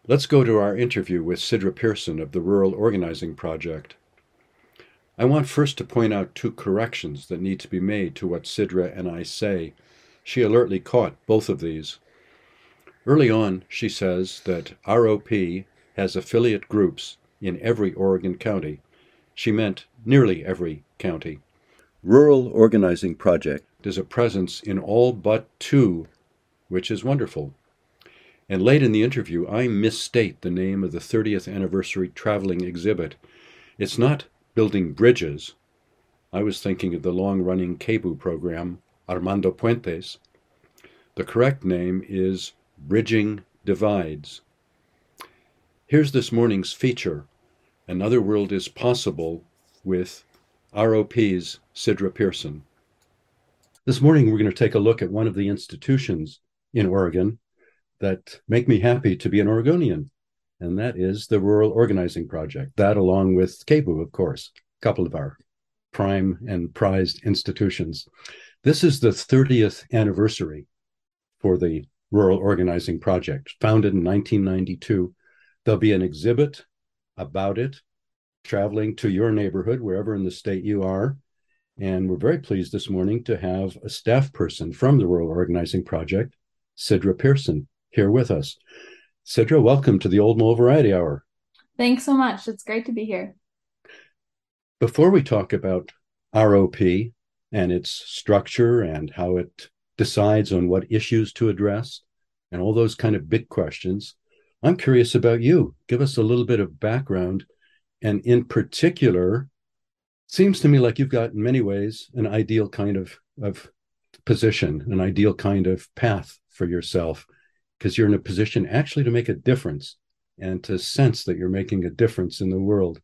Let's go to our interview with Sidra Pearson of the Rural Organizing Project. I want first to point out two corrections that need to be made to what Sidra and I say. She alertly caught both of these. Early on, she says that ROP has affiliate groups in every Oregon county. She meant nearly every county. Rural Organizing Project is a presence in all but two, which is wonderful. And late in the interview, I misstate the name of the 30th anniversary traveling exhibit. It's not building bridges. I was thinking of the long-running KBU program, Armando Puentes. The correct name is Bridging Divides. Here's this morning's feature. Another World is Possible with ROP's Sidra Pearson. This morning, we're going to take a look at one of the institutions in Oregon that make me happy to be an Oregonian, and that is the Rural Organizing Project. That, along with KBU, of course, a couple of our prime and prized institutions. This is the 30th anniversary for the Rural Organizing Project, founded in 1992. There'll be an exhibit about it, traveling to your neighborhood, wherever in the state you are. And we're very pleased this morning to have a staff person from the Rural Organizing Project, Sidra Pearson, here with us. Sidra, welcome to the Old Mole Variety Hour. Thanks so much. It's great to be here. Before we talk about ROP and its structure and how it decides on what issues to address and all those kind of big questions, I'm curious about you. Give us a little bit of background. And in particular, seems to me like you've got, in many ways, an ideal kind of position, an ideal kind of path for yourself, because you're in a position actually to make a difference and to sense that you're making a difference in the world.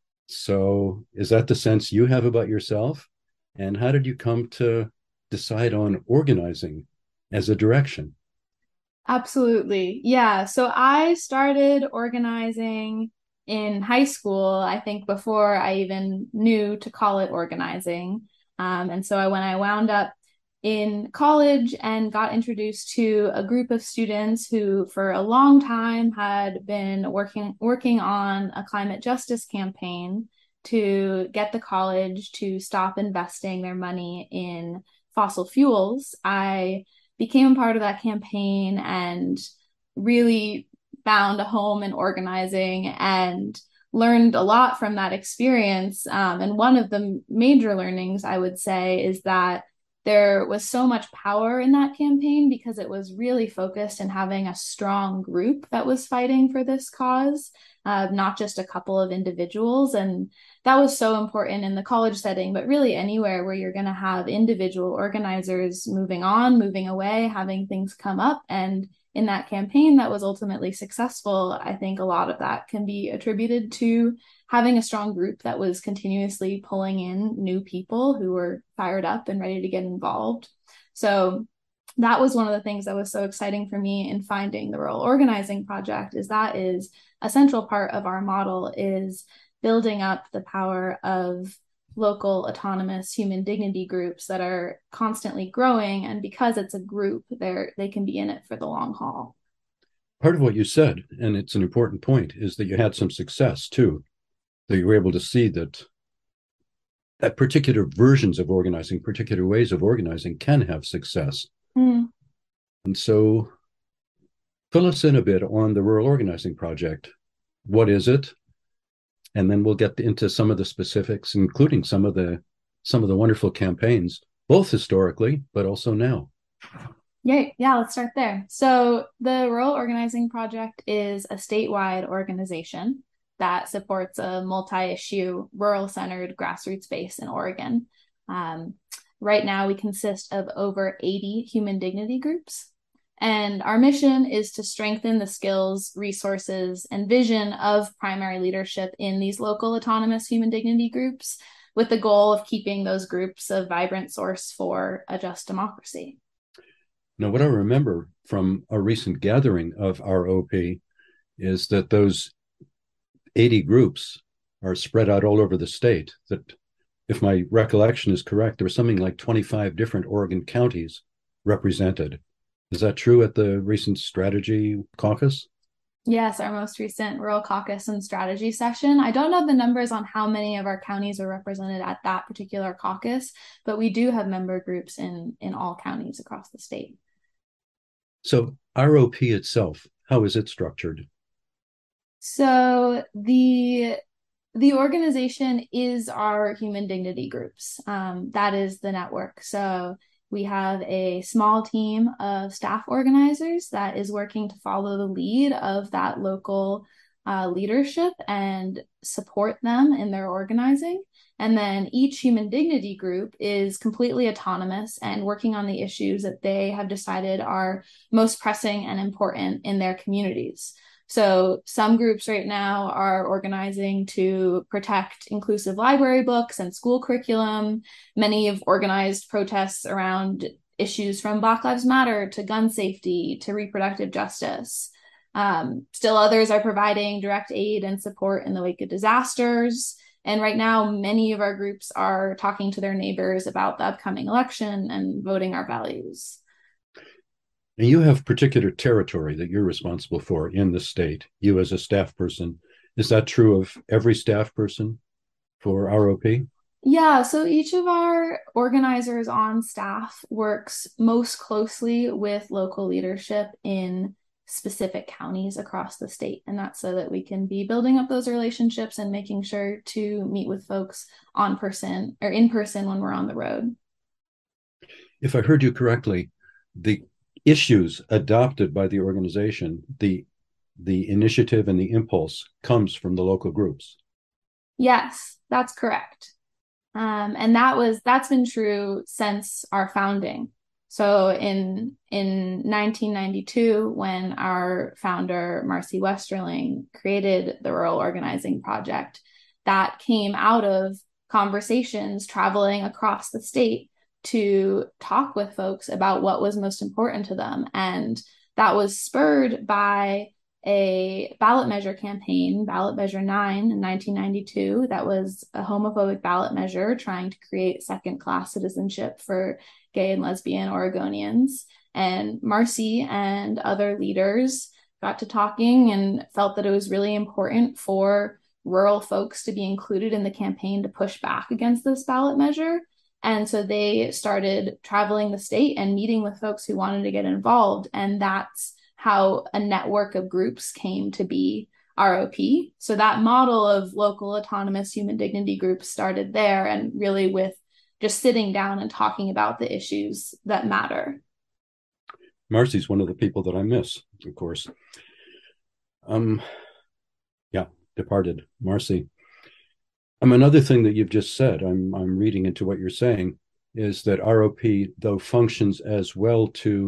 So is that the sense you have about yourself? And how did you come to decide on organizing as a direction? Absolutely. Yeah. So I started organizing in high school, I think before I even knew to call it organizing. And so when I wound up in college and got introduced to a group of students who for a long time had been working on a climate justice campaign to get the college to stop investing their money in fossil fuels, I became a part of that campaign and really found a home in organizing and learned a lot from that experience. And one of the major learnings I would say is that there was so much power in that campaign because it was really focused in having a strong group that was fighting for this cause, not just a couple of individuals. And that was so important in the college setting, but really anywhere where you're going to have individual organizers moving on, moving away, having things come up. And in that campaign that was ultimately successful, I think a lot of that can be attributed to having a strong group that was continuously pulling in new people who were fired up and ready to get involved. So that was one of the things that was so exciting for me in finding the Rural Organizing Project is that is a central part of our model is building up the power of local autonomous human dignity groups that are constantly growing, and because it's a group they can be in it for the long haul. Part of what you said, and it's an important point, is that you had some success too, that you were able to see that particular versions of organizing, particular ways of organizing can have success. Mm. And so fill us in a bit on the Rural Organizing Project. What is it? And then we'll get into some of the specifics, including some of the wonderful campaigns, both historically, but also now. Yeah, let's start there. So, the Rural Organizing Project is a statewide organization that supports a multi issue, rural centered grassroots base in Oregon. Um, right now, we consist of over 80 human dignity groups. And our mission is to strengthen the skills, resources, and vision of primary leadership in these local autonomous human dignity groups with the goal of keeping those groups a vibrant source for a just democracy. Now, what I remember from a recent gathering of ROP is that those 80 groups are spread out all over the state. That, if my recollection is correct, there were something like 25 different Oregon counties represented. Is that true at the recent strategy caucus? Yes, our most recent Rural Caucus and Strategy session. I don't know the numbers on how many of our counties are represented at that particular caucus, but we do have member groups in all counties across the state. So ROP itself, how is it structured? So the organization is our human dignity groups. That is the network. So we have a small team of staff organizers that is working to follow the lead of that local leadership and support them in their organizing. And then each human dignity group is completely autonomous and working on the issues that they have decided are most pressing and important in their communities. So some groups right now are organizing to protect inclusive library books and school curriculum. Many have organized protests around issues from Black Lives Matter to gun safety to reproductive justice. Still others are providing direct aid and support in the wake of disasters. And right now, many of our groups are talking to their neighbors about the upcoming election and voting our values. And you have particular territory that you're responsible for in the state, you as a staff person. Is that true of every staff person for ROP? Yeah, so each of our organizers on staff works most closely with local leadership in specific counties across the state. And that's so that we can be building up those relationships and making sure to meet with folks on person or in person when we're on the road. If I heard you correctly, the issues adopted by the organization, the initiative and the impulse comes from the local groups. Yes, that's correct. And that's been true since our founding. So in 1992, when our founder Marcy Westerling created the Rural Organizing Project, that came out of conversations traveling across the state to talk with folks about what was most important to them, and that was spurred by a ballot measure campaign, Ballot Measure 9 in 1992, that was a homophobic ballot measure trying to create second class citizenship for gay and lesbian Oregonians. And Marcy and other leaders got to talking and felt that it was really important for rural folks to be included in the campaign to push back against this ballot measure. And so they started traveling the state and meeting with folks who wanted to get involved. And that's how a network of groups came to be ROP. So that model of local autonomous human dignity groups started there, and really with just sitting down and talking about the issues that matter. Marcy's one of the people that I miss, of course. Um, yeah, departed Marcy. Another thing that you've just said, I'm reading into what you're saying, is that ROP, though, functions as well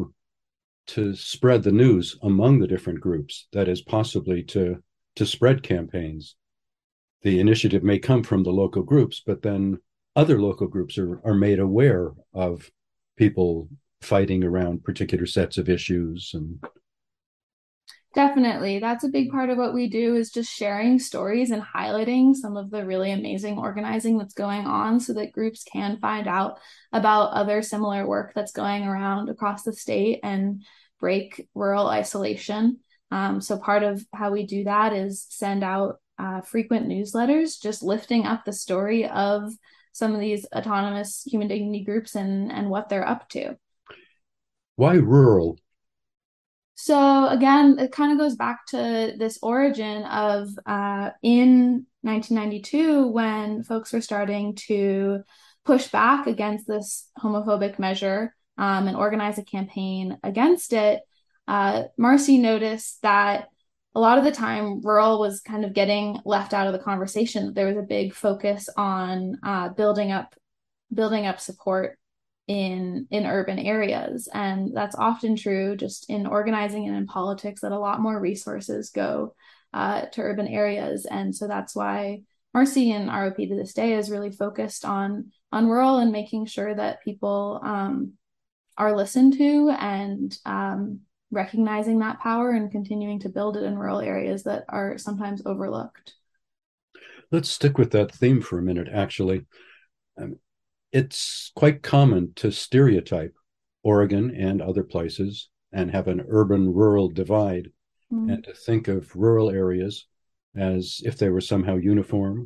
to spread the news among the different groups, that is possibly to spread campaigns. The initiative may come from the local groups, but then other local groups are made aware of people fighting around particular sets of issues. And Definitely. That's a big part of what we do, is just sharing stories and highlighting some of the really amazing organizing that's going on so that groups can find out about other similar work that's going around across the state and break rural isolation. So part of how we do that is send out frequent newsletters, just lifting up the story of some of these autonomous human dignity groups and what they're up to. why rural? So again, it kind of goes back to this origin of in 1992, when folks were starting to push back against this homophobic measure and organize a campaign against it. Marcy noticed that a lot of the time rural was kind of getting left out of the conversation. There was a big focus on building up support in urban areas, and that's often true just in organizing and in politics, that a lot more resources go to urban areas. And so that's why Marcy and ROP to this day is really focused on rural and making sure that people are listened to, and recognizing that power and continuing to build it in rural areas that are sometimes overlooked. Let's stick with that theme for a minute, actually. Um, it's quite common to stereotype Oregon and other places and have an urban rural divide. and to think of rural areas as if they were somehow uniform,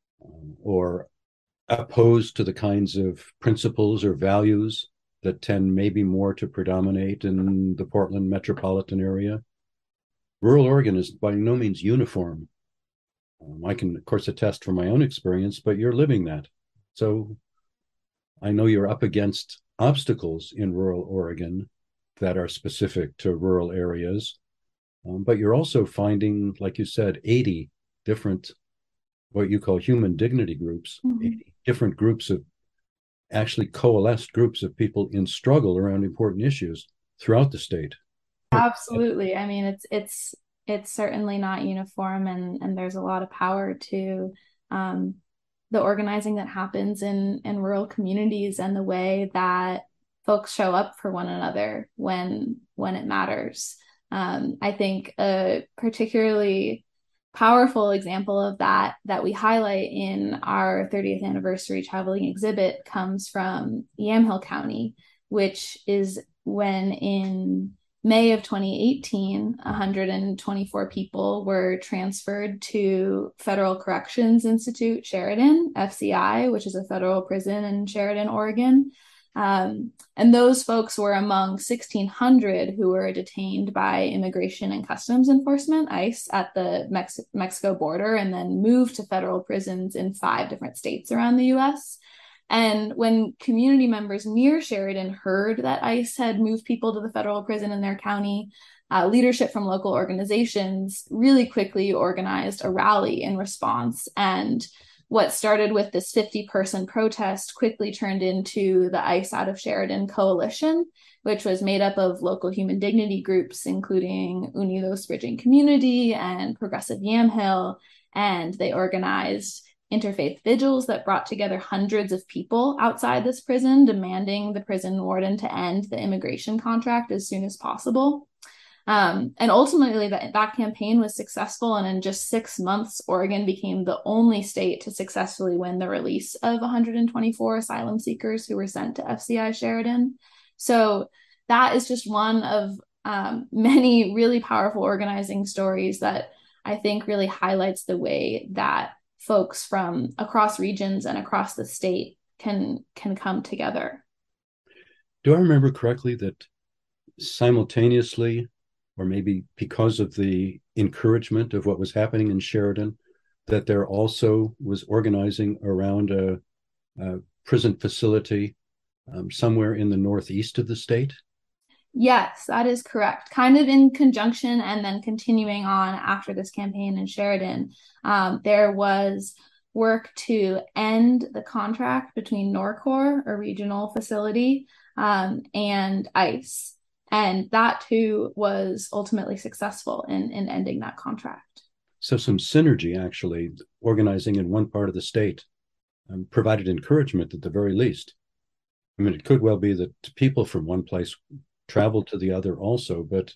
or opposed to the kinds of principles or values that tend maybe more to predominate in the Portland metropolitan area. Rural Oregon is by no means uniform. I can, of course, attest from my own experience, but you're living that. So I know you're up against obstacles in rural Oregon that are specific to rural areas, but you're also finding, like you said, 80 different, what you call human dignity groups, Mm-hmm. 80 different groups of actually coalesced groups of people in struggle around important issues throughout the state. Absolutely. I mean, it's certainly not uniform, and there's a lot of power to um, the organizing that happens in rural communities and the way that folks show up for one another when it matters. I think a particularly powerful example of that we highlight in our 30th anniversary traveling exhibit comes from Yamhill County, which is when in May of 2018, 124 people were transferred to Federal Corrections Institute Sheridan, FCI, which is a federal prison in Sheridan, Oregon. And those folks were among 1,600 who were detained by Immigration and Customs Enforcement, ICE, at the Mexico border and then moved to federal prisons in 5 different states around the US. And when community members near Sheridan heard that ICE had moved people to the federal prison in their county, leadership from local organizations really quickly organized a rally in response. And what started with this 50-person protest quickly turned into the ICE Out of Sheridan Coalition, which was made up of local human dignity groups, including Unidos Bridging Community and Progressive Yamhill. And they organized interfaith vigils that brought together hundreds of people outside this prison, demanding the prison warden to end the immigration contract as soon as possible. And ultimately, that campaign was successful. And in just 6 months, Oregon became the only state to successfully win the release of 124 asylum seekers who were sent to FCI Sheridan. So that is just one of many really powerful organizing stories that I think really highlights the way that folks from across regions and across the state can come together. Do I remember correctly that simultaneously, or maybe because of the encouragement of what was happening in Sheridan, that there also was organizing around a prison facility somewhere in the northeast of the state? Yes, that is correct. Kind of in conjunction and then continuing on after this campaign in Sheridan, there was work to end the contract between Norcor, a regional facility, and ICE. And that too was ultimately successful in ending that contract. So some synergy, actually, organizing in one part of the state provided encouragement at the very least. I mean, it could well be that people from one place traveled to the other also, but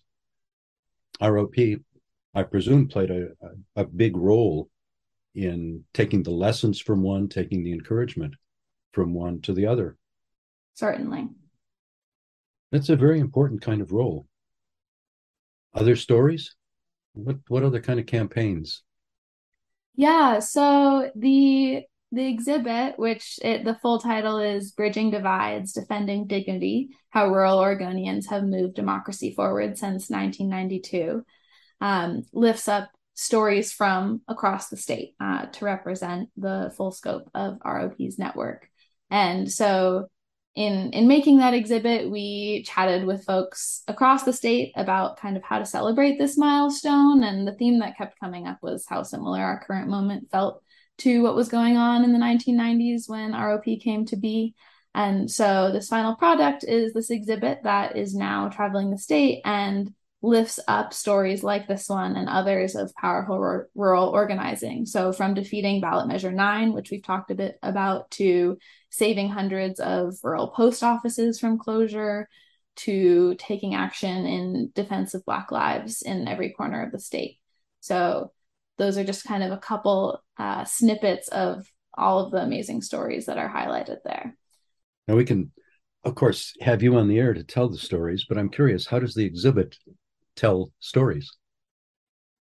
ROP, I presume, played a big role in taking the lessons from one, taking the encouragement from one to the other. Certainly. That's a very important kind of role. Other stories? What other kind of campaigns? Yeah, so the exhibit, the full title is Bridging Divides, Defending Dignity: How Rural Oregonians Have Moved Democracy Forward Since 1992, lifts up stories from across the state to represent the full scope of ROP's network. And so in making that exhibit, we chatted with folks across the state about kind of how to celebrate this milestone. And the theme that kept coming up was how similar our current moment felt to what was going on in the 1990s when ROP came to be. And so this final product is this exhibit that is now traveling the state and lifts up stories like this one and others of powerful rural organizing. So from defeating ballot measure 9, which we've talked a bit about, to saving hundreds of rural post offices from closure, to taking action in defense of Black lives in every corner of the state. So those are just kind of a couple snippets of all of the amazing stories that are highlighted there. Now we can, of course, have you on the air to tell the stories, but I'm curious, how does the exhibit tell stories?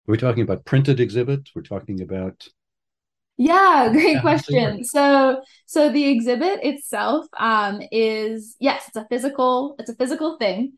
Are we talking about printed exhibits? We're talking about Yeah, great how they work. question. So the exhibit itself is yes, it's a physical thing.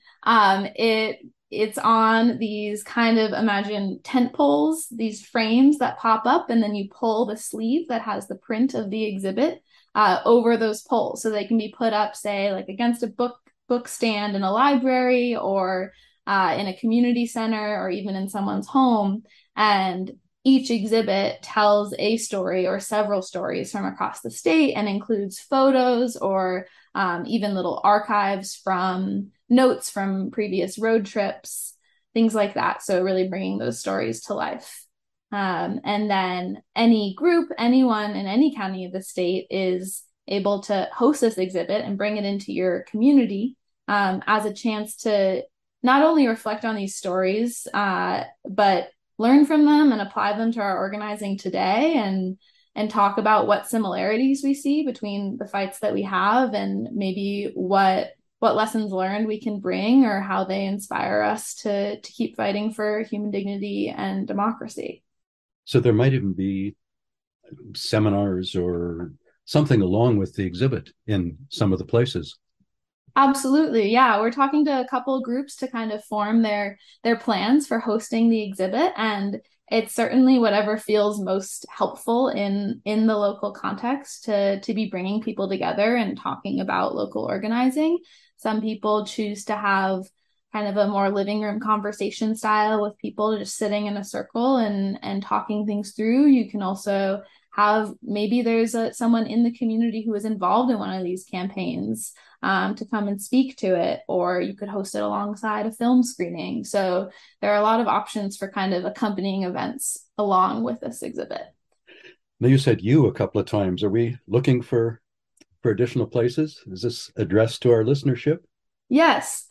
It's on these kind of imagine tent poles, these frames that pop up, and then you pull the sleeve that has the print of the exhibit over those poles, so they can be put up, say, like against a book stand in a library or in a community center or even in someone's home. And each exhibit tells a story or several stories from across the state and includes photos or even little archives from notes from previous road trips, things like that. So, really bringing those stories to life. And then any group, anyone in any county of the state is able to host this exhibit and bring it into your community as a chance to not only reflect on these stories, but learn from them and apply them to our organizing today and talk about what similarities we see between the fights that we have and maybe what lessons learned we can bring or how they inspire us to keep fighting for human dignity and democracy. So there might even be seminars or something along with the exhibit in some of the places. Absolutely. Yeah, we're talking to a couple groups to kind of form their plans for hosting the exhibit, and it's certainly whatever feels most helpful in the local context to be bringing people together and talking about local organizing. Some people choose to have kind of a more living room conversation style with people just sitting in a circle and talking things through. You can also have maybe someone in the community who is involved in one of these campaigns to come and speak to it, or you could host it alongside a film screening. So there are a lot of options for kind of accompanying events along with this exhibit. Now you said you a couple of times. Are we looking for additional places? Is this addressed to our listenership? Yes.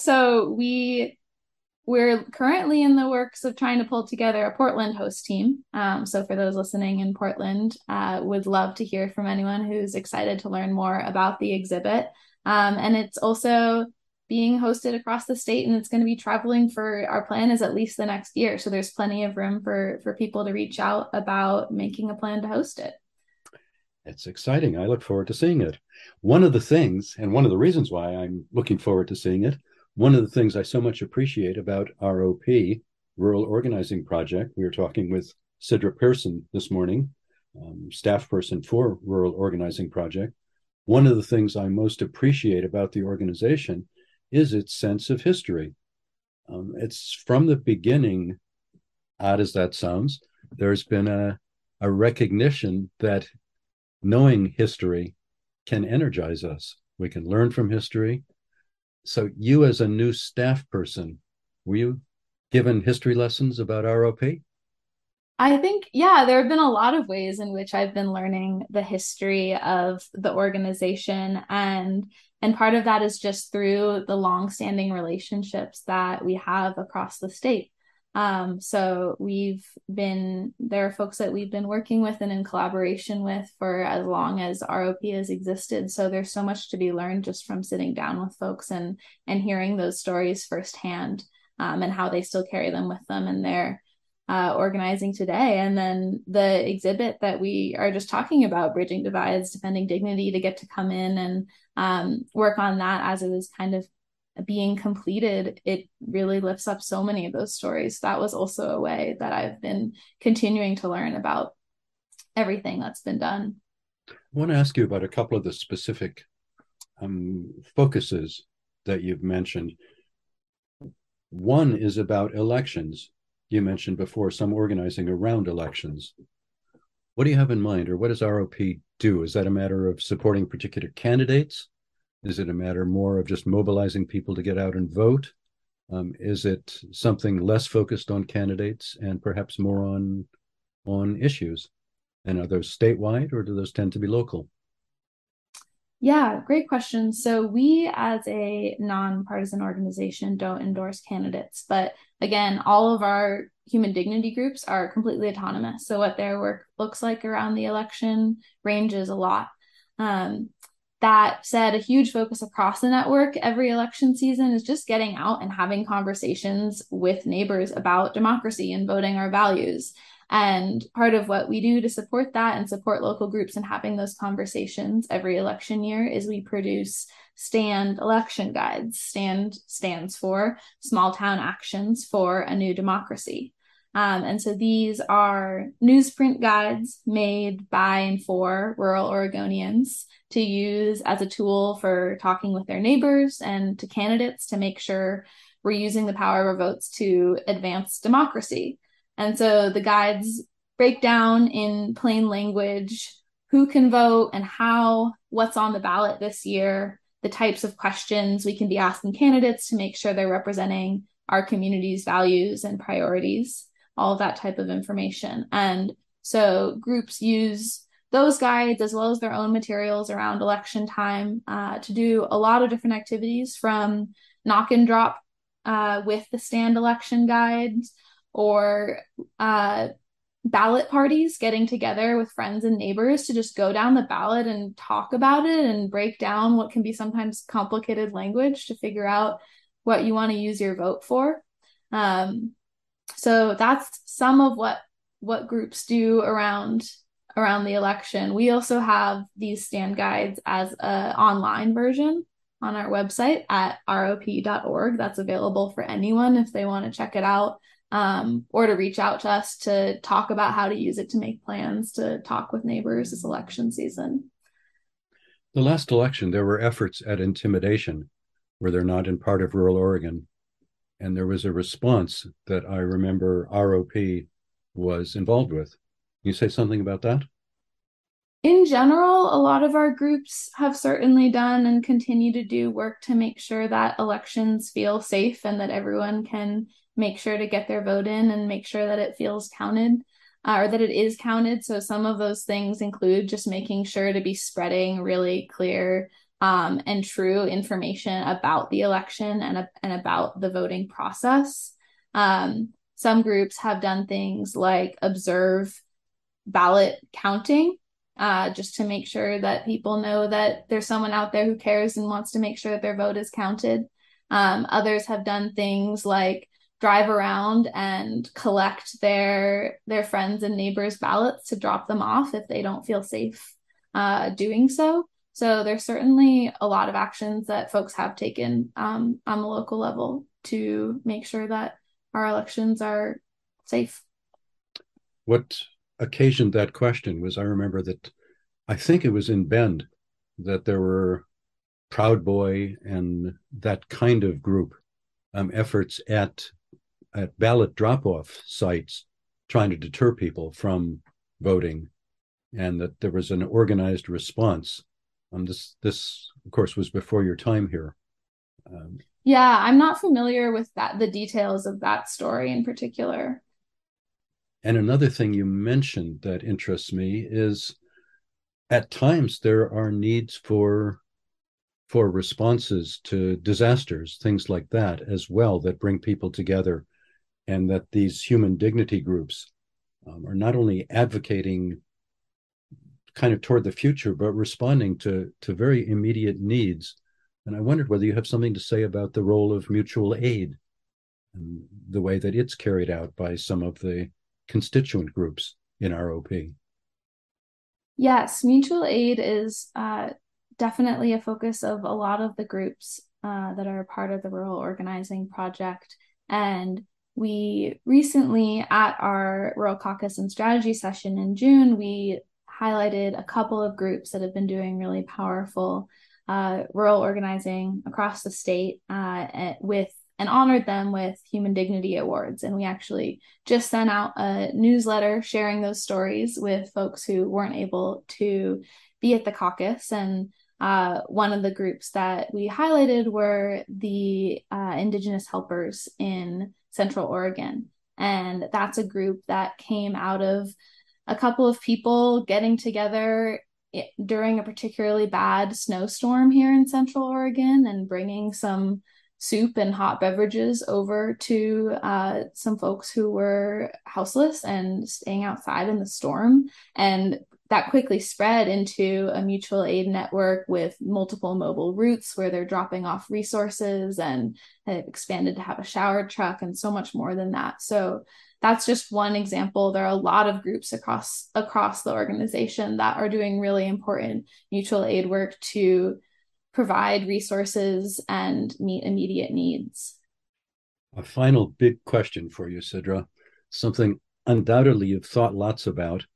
We're currently in the works of trying to pull together a Portland host team. So for those listening in Portland, would love to hear from anyone who's excited to learn more about the exhibit. And it's also being hosted across the state, and it's going to be traveling for our plan is at least the next year. So there's plenty of room for people to reach out about making a plan to host it. It's exciting. I look forward to seeing it. One of the things, and one of the reasons why I'm looking forward to seeing it, one of the things I so much appreciate about ROP, Rural Organizing Project, we were talking with Sidra Pearson this morning, staff person for Rural Organizing Project. One of the things I most appreciate about the organization is its sense of history. It's from the beginning, odd as that sounds, there's been a recognition that knowing history can energize us. We can learn from history. So, you as a new staff person, were you given history lessons about ROP? I think, yeah, there have been a lot of ways in which I've been learning the history of the organization, and part of that is just through the long-standing relationships that we have across the state. So there are folks that we've been working with and in collaboration with for as long as ROP has existed. So there's so much to be learned just from sitting down with folks and hearing those stories firsthand, and how they still carry them with them in their organizing today. And then the exhibit that we are just talking about, Bridging Divides, Defending Dignity, to get to come in and work on that as it is kind of being completed, it really lifts up so many of those stories. That was also a way that I've been continuing to learn about everything that's been done. I want to ask you about a couple of the specific focuses that you've mentioned. One is about elections. You mentioned before some organizing around elections. What do you have in mind, or what does ROP do? Is that a matter of supporting particular candidates? Is it a matter more of just mobilizing people to get out and vote? Is it something less focused on candidates and perhaps more on issues? And are those statewide, or do those tend to be local? Yeah, great question. So we as a nonpartisan organization don't endorse candidates, but again, all of our human dignity groups are completely autonomous. So what their work looks like around the election ranges a lot. Um, That said, a huge focus across the network every election season is just getting out and having conversations with neighbors about democracy and voting our values. And part of what we do to support that and support local groups and having those conversations every election year is we produce STAND election guides. STAND stands for Small Town Actions for a New Democracy. And so these are newsprint guides made by and for rural Oregonians to use as a tool for talking with their neighbors and to candidates to make sure we're using the power of our votes to advance democracy. And so the guides break down in plain language who can vote and how, what's on the ballot this year, the types of questions we can be asking candidates to make sure they're representing our community's values and priorities, all of that type of information. And so groups use those guides as well as their own materials around election time to do a lot of different activities, from knock and drop with the STAND election guides, or ballot parties, getting together with friends and neighbors to just go down the ballot and talk about it and break down what can be sometimes complicated language to figure out what you want to use your vote for. So that's some of what groups do around the election. We also have these STAND guides as an online version on our website at rop.org. That's available for anyone if they want to check it out, or to reach out to us to talk about how to use it to make plans to talk with neighbors this election season. The last election, there were efforts at intimidation, were there not, in part of rural Oregon? And there was a response that I remember ROP was involved with. Can you say something about that? In general, a lot of our groups have certainly done and continue to do work to make sure that elections feel safe and that everyone can make sure to get their vote in and make sure that it feels counted, or that it is counted. So some of those things include just making sure to be spreading really clear and true information about the election and about the voting process. Some groups have done things like observe ballot counting, just to make sure that people know that there's someone out there who cares and wants to make sure that their vote is counted. Others have done things like drive around and collect their friends and neighbors' ballots to drop them off if they don't feel safe doing so. So there's certainly a lot of actions that folks have taken on the local level to make sure that our elections are safe. What occasioned that question was, I remember that I think it was in Bend that there were Proud Boy and that kind of group efforts at ballot drop-off sites trying to deter people from voting, and that there was an organized response. This, of course, was before your time here. Yeah, I'm not familiar with the details of that story in particular. And another thing you mentioned that interests me is at times there are needs for responses to disasters, things like that as well, that bring people together, and that these human dignity groups are not only advocating kind of toward the future, but responding to very immediate needs. And I wondered whether you have something to say about the role of mutual aid and the way that it's carried out by some of the constituent groups in ROP. Yes, mutual aid is definitely a focus of a lot of the groups that are part of the Rural Organizing Project. And we recently, at our Rural Caucus and Strategy session in June, we highlighted a couple of groups that have been doing really powerful rural organizing across the state and honored them with Human Dignity Awards. And we actually just sent out a newsletter sharing those stories with folks who weren't able to be at the caucus. And one of the groups that we highlighted were the Indigenous Helpers in Central Oregon. And that's a group that came out of a couple of people getting together during a particularly bad snowstorm here in Central Oregon and bringing some soup and hot beverages over to some folks who were houseless and staying outside in the storm, and that quickly spread into a mutual aid network with multiple mobile routes where they're dropping off resources, and it expanded to have a shower truck and so much more than that. So that's just one example. There are a lot of groups across the organization that are doing really important mutual aid work to provide resources and meet immediate needs. A final big question for you, Sidra, something undoubtedly you've thought lots about.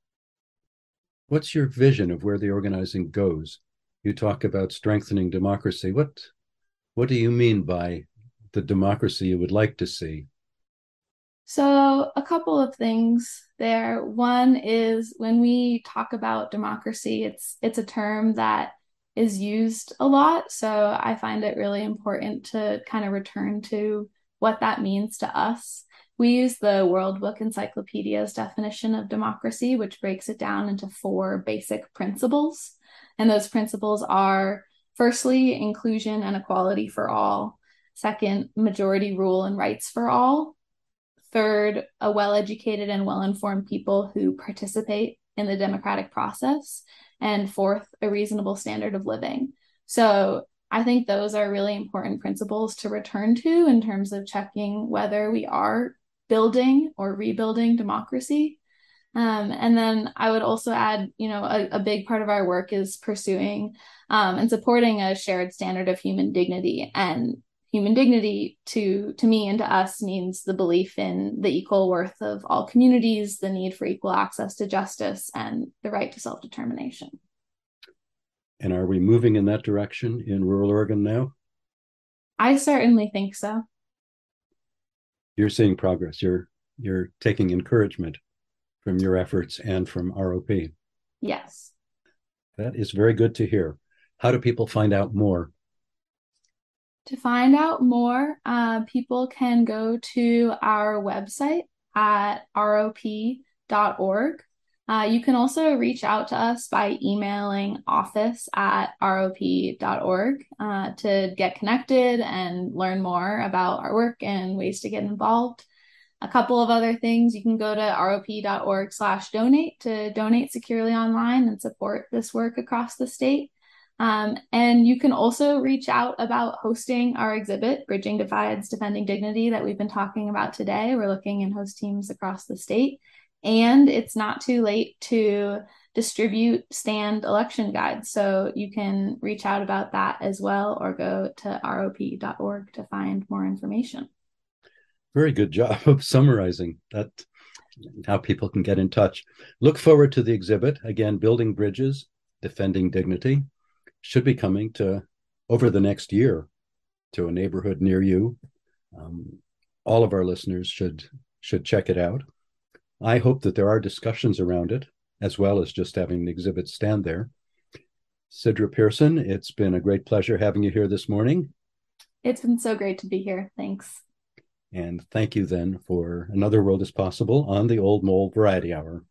What's your vision of where the organizing goes? You talk about strengthening democracy. What do you mean by the democracy you would like to see? So, a couple of things there. One is when we talk about democracy, it's a term that is used a lot. So, I find it really important to kind of return to what that means to us. We use the World Book Encyclopedia's definition of democracy, which breaks it down into four basic principles. And those principles are firstly, inclusion and equality for all. Second, majority rule and rights for all. Third, a well-educated and well-informed people who participate in the democratic process. And fourth, a reasonable standard of living. So I think those are really important principles to return to in terms of checking whether we are building or rebuilding democracy. And then I would also add, a big part of our work is pursuing and supporting a shared standard of human dignity. And human dignity to me and to us means the belief in the equal worth of all communities, the need for equal access to justice, and the right to self-determination. And are we moving in that direction in rural Oregon now? I certainly think so. You're seeing progress. You're taking encouragement from your efforts and from ROP. Yes. That is very good to hear. How do people find out more? To find out more, people can go to our website at rop.org. You can also reach out to us by emailing office@rop.org to get connected and learn more about our work and ways to get involved. A couple of other things, you can go to rop.org/donate to donate securely online and support this work across the state. And you can also reach out about hosting our exhibit, Bridging Divides, Defending Dignity, that we've been talking about today. We're looking in host teams across the state. And it's not too late to distribute stand election guides. So you can reach out about that as well, or go to rop.org to find more information. Very good job of summarizing that, how people can get in touch. Look forward to the exhibit. Again, Building Bridges, Defending Dignity should be coming to over the next year to a neighborhood near you. All of our listeners should check it out. I hope that there are discussions around it, as well as just having the exhibit stand there. Sidra Pearson, it's been a great pleasure having you here this morning. It's been so great to be here. Thanks. And thank you then for Another World is Possible on the Old Mole Variety Hour.